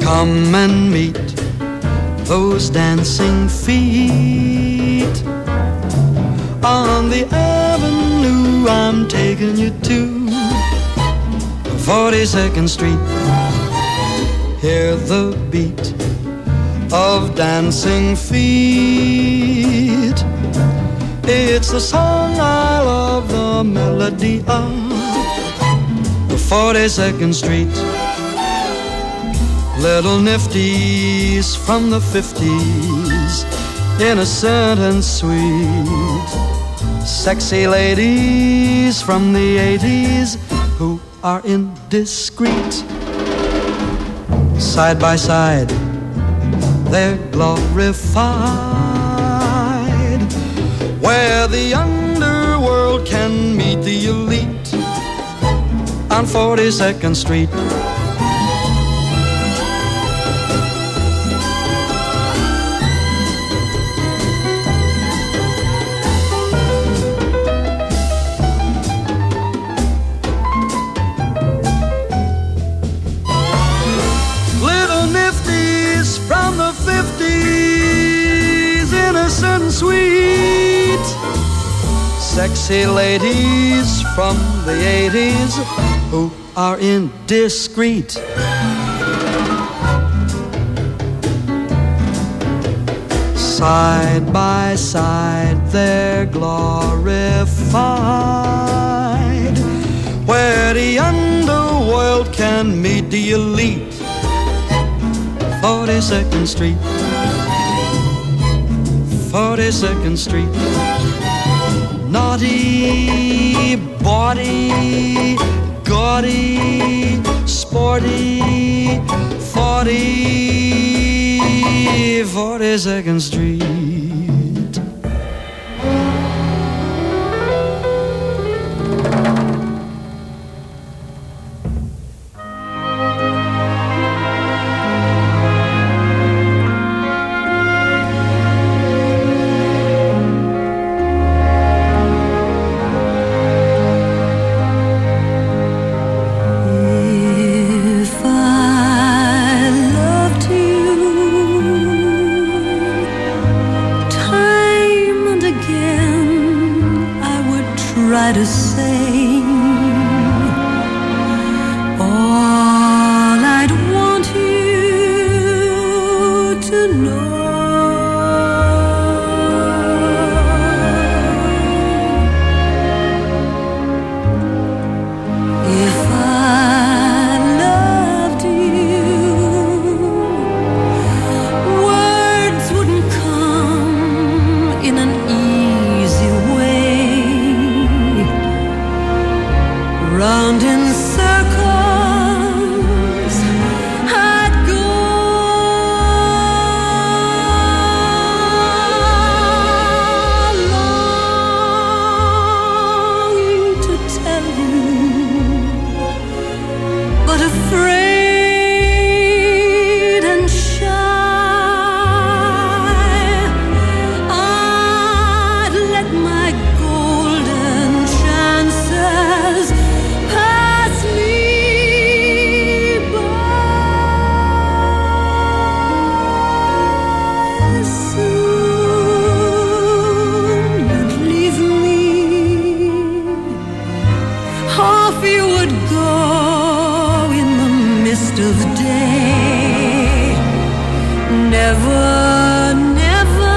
Come and meet those dancing feet on the avenue I'm taking you to, 42nd Street. Hear the beat of dancing feet. It's the song I love, the melody of 42nd Street. Little nifties from the 50s, innocent and sweet. Sexy ladies from the 80s who are indiscreet. Side by side, they're glorified, where the underworld can meet the elite on 42nd Street. Sweet sexy ladies from the 80s who are indiscreet. Side by side they're glorified, where the underworld can meet the elite. 42nd Street, 42nd Street. Naughty, bawdy, gaudy, sporty, 42nd Street. To say all I'd want you to know. If I loved you, words wouldn't come in an easy way. Round in circles I'd go, longing to tell you, but afraid and shy. I'd let my golden chances pass me by. Soon you'd leave me, off you would go in the mist of day. Never, never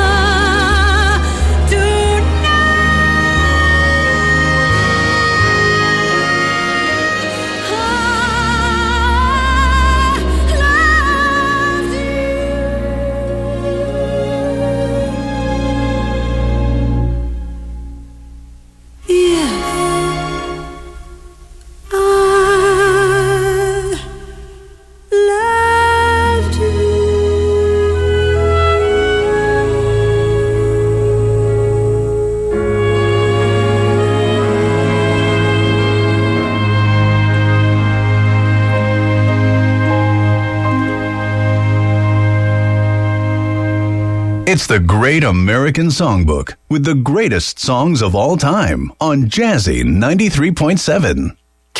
It's the Great American Songbook with the greatest songs of all time on Jazzy 93.7.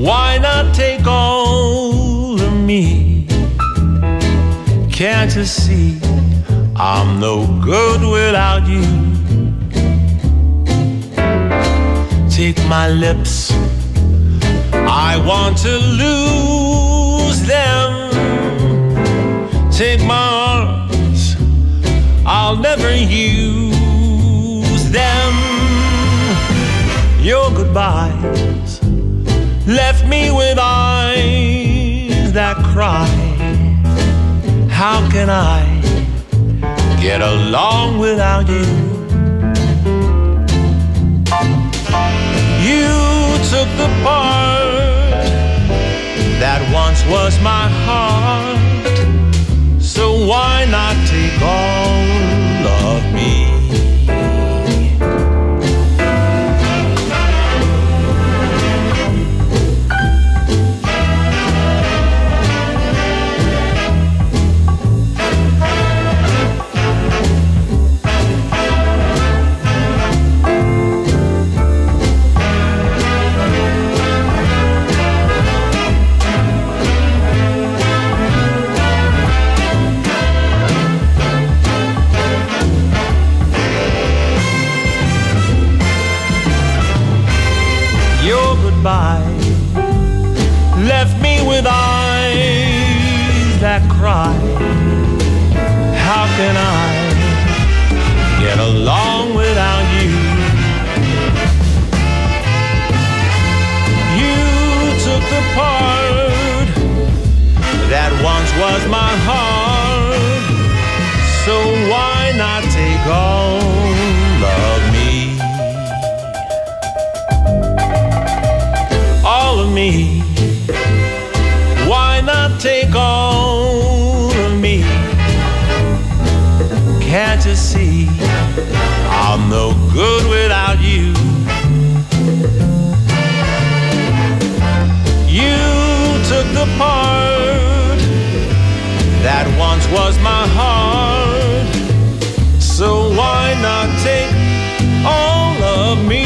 Why not take all of me? Can't you see I'm no good without you? Take my lips, I want to lose them. Take my arms, I'll never use them. Your goodbyes left me with eyes that cry. How can I get along without you? You took the part that once was my heart, so why not take all of me? Left me with eyes that cry. How can I get along without you? You took the part that once was my heart, so why not take all of me? All of me. Why not take all of me? Can't you see I'm no good without you? You took the part that once was my heart, so why not take all of me?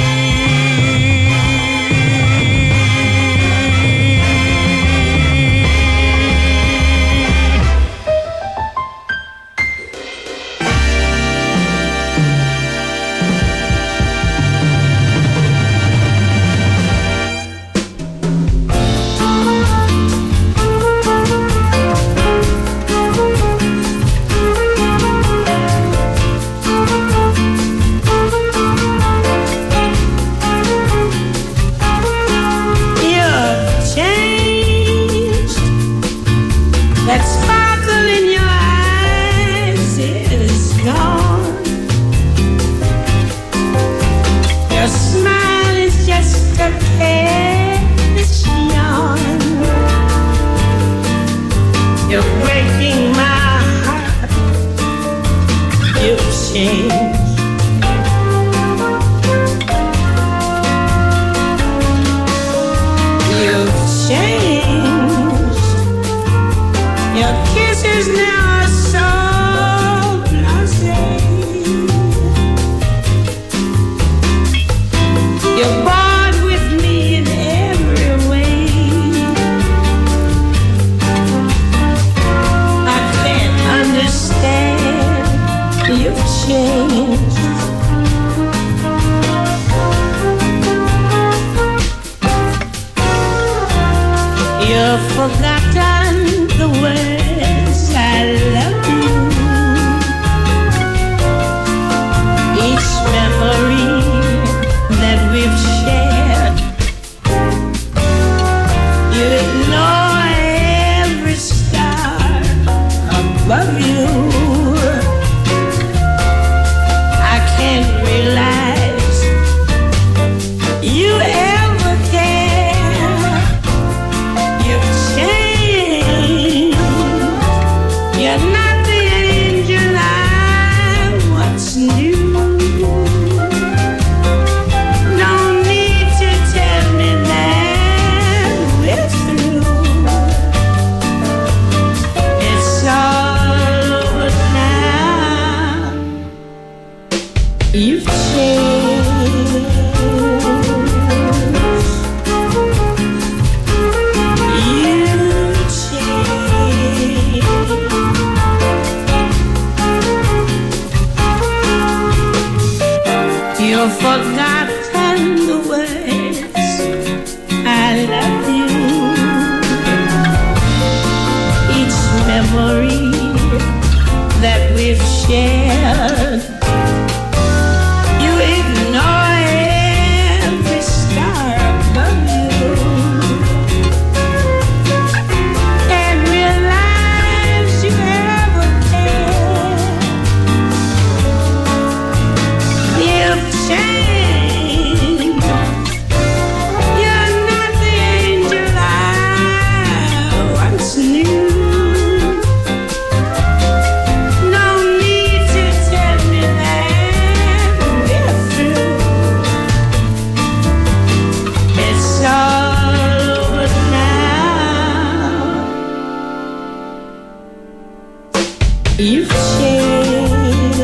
You've changed. You've changed.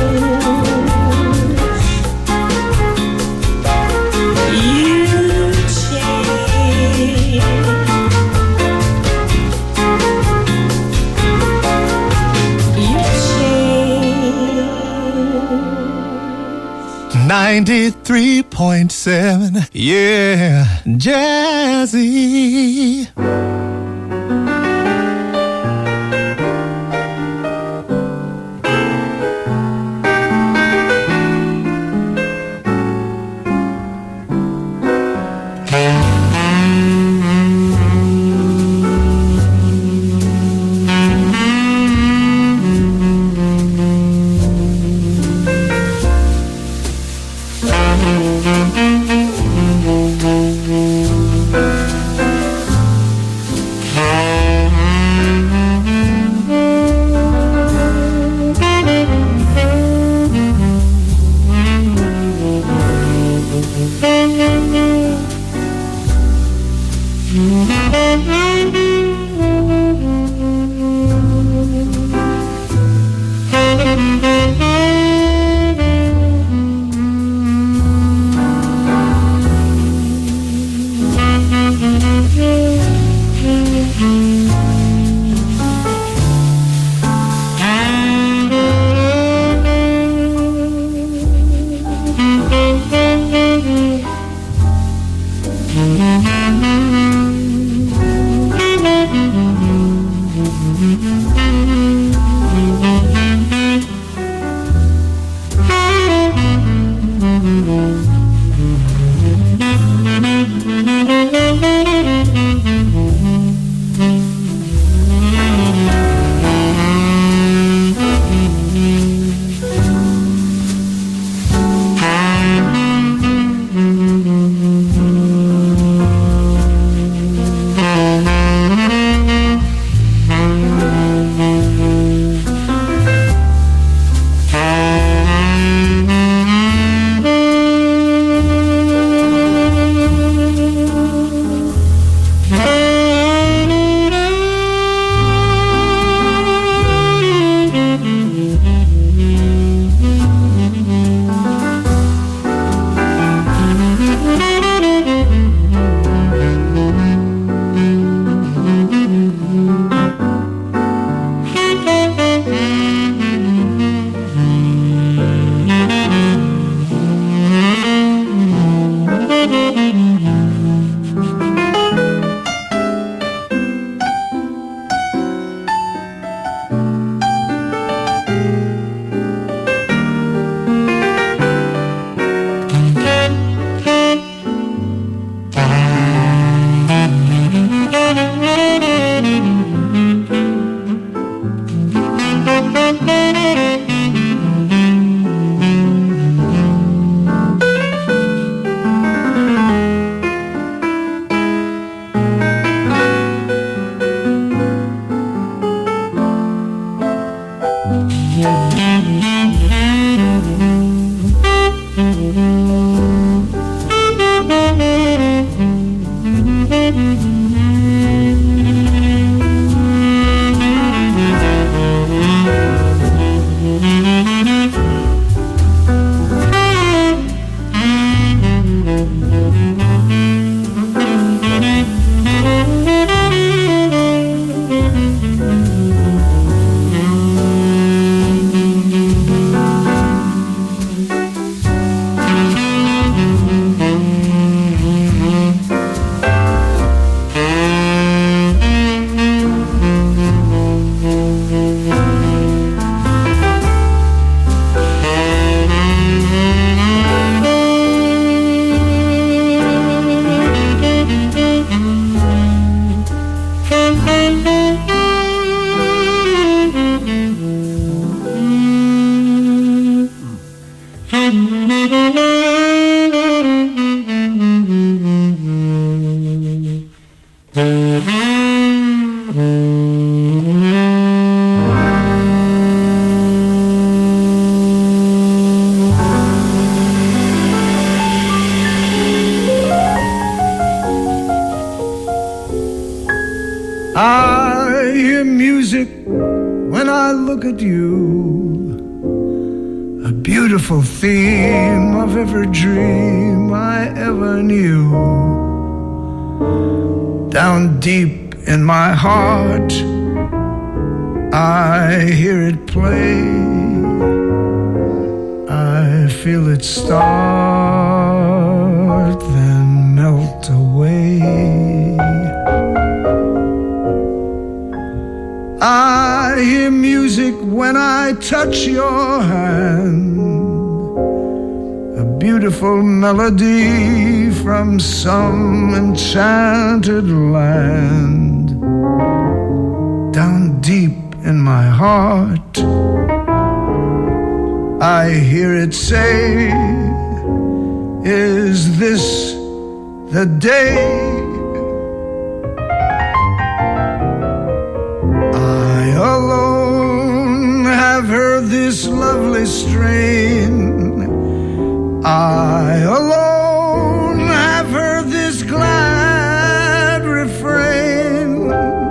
You've changed. 93.7, yeah, Jazzy. I hear music when when I look at you, a beautiful theme of every dream I ever knew. Down deep in my heart, I hear it play. I feel it start, then melt away. I hear music when I touch your hand, a beautiful melody from some enchanted land. Down deep in my heart, I hear it say, is this the day? I alone have heard this lovely strain. I alone have heard this glad refrain.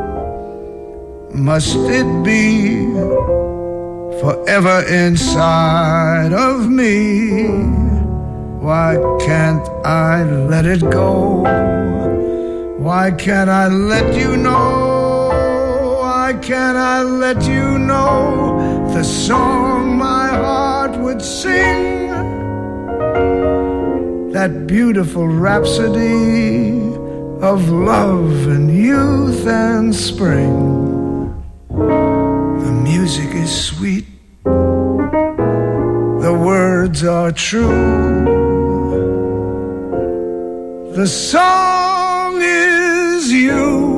Must it be forever inside of me? Why can't I let it go? Why can't I let you know? Why can't I let you know the song my heart would sing? That beautiful rhapsody of love and youth and spring. The music is sweet, the words are true, the song is you.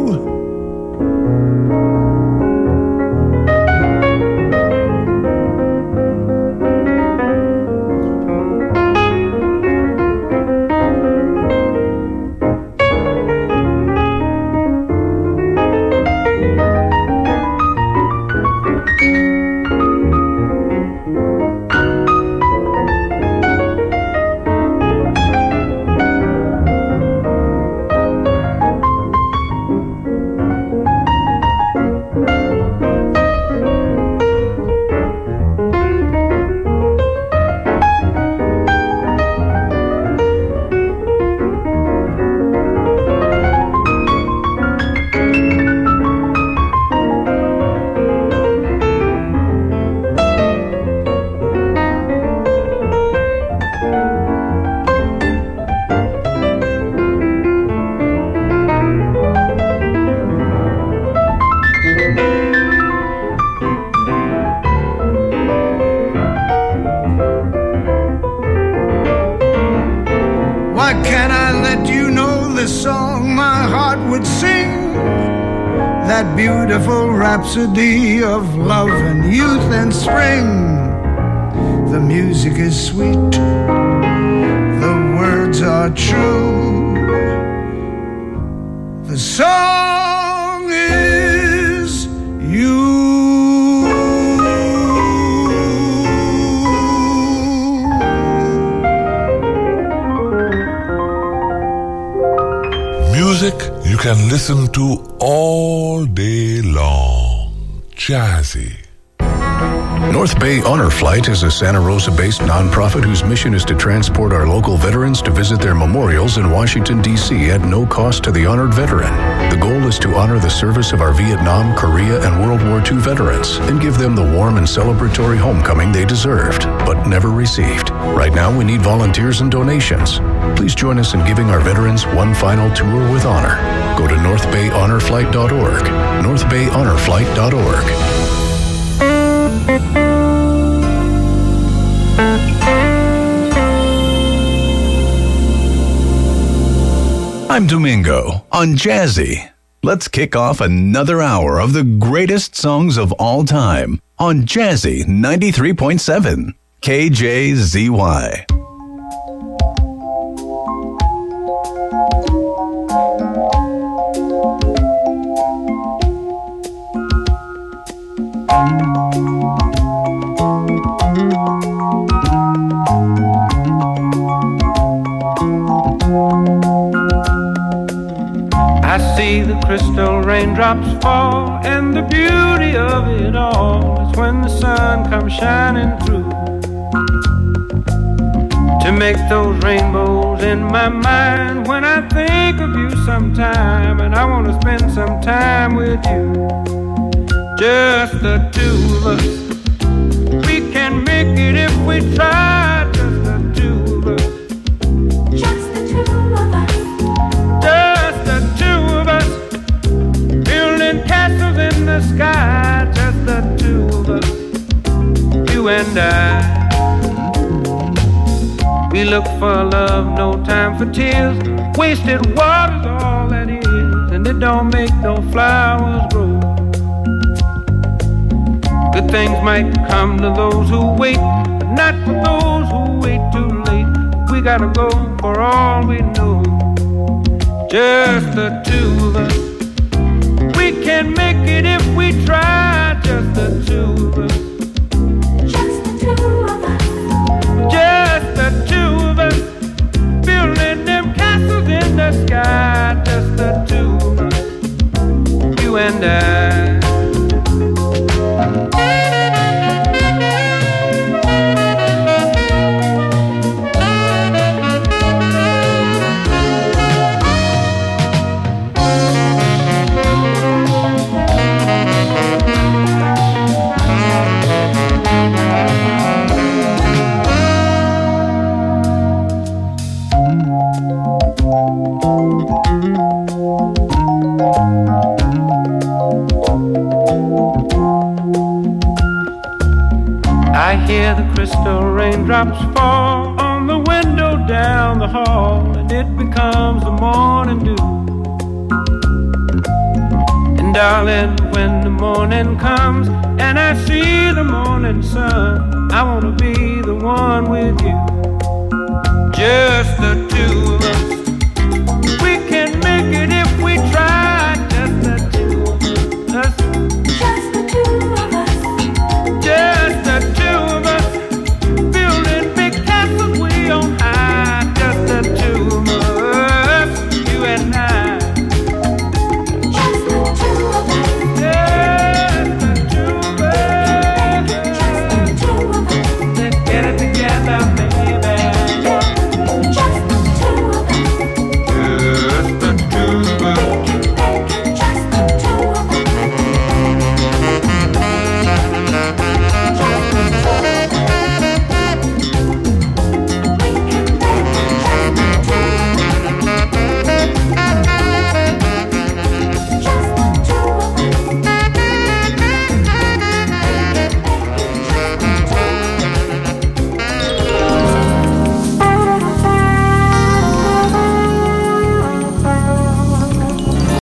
Beautiful rhapsody of love and youth and spring. The music is sweet, the words are true, the song is you. Music you can listen to all day long. Jazzy. North Bay Honor Flight is a Santa Rosa-based nonprofit whose mission is to transport our local veterans to visit their memorials in Washington, D.C. at no cost to the honored veteran. The goal is to honor the service of our Vietnam, Korea, and World War II veterans and give them the warm and celebratory homecoming they deserved, but never received. Right now, we need volunteers and donations. Please join us in giving our veterans one final tour with honor. Go to northbayhonorflight.org, northbayhonorflight.org. I'm Domingo on Jazzy. Let's kick off another hour of the greatest songs of all time on Jazzy 93.7 KJZY. I see the crystal raindrops fall, and the beauty of it all is when the sun comes shining through to make those rainbows in my mind. When I think of you sometime, and I want to spend some time with you, just the two of us. We can make it if we try, just the two of us. Just the two of us. Just the two of us. Building castles in the sky, just the two of us. You and I. We look for love, no time for tears. Wasted water's all that is, and it don't make no flowers grow. Good things might come to those who wait, but not for those who wait too late. We gotta go for all we know. Just the two of us. We can make it if we try, just the two of us. Just the two of us. Just the two of us. Building them castles in the sky, just the two of us. You and I. I hear the crystal raindrops fall on the window down the hall, and it becomes the morning dew. And darling, when the morning comes and I see the morning sun, I wanna be the one with you. Just the two of us.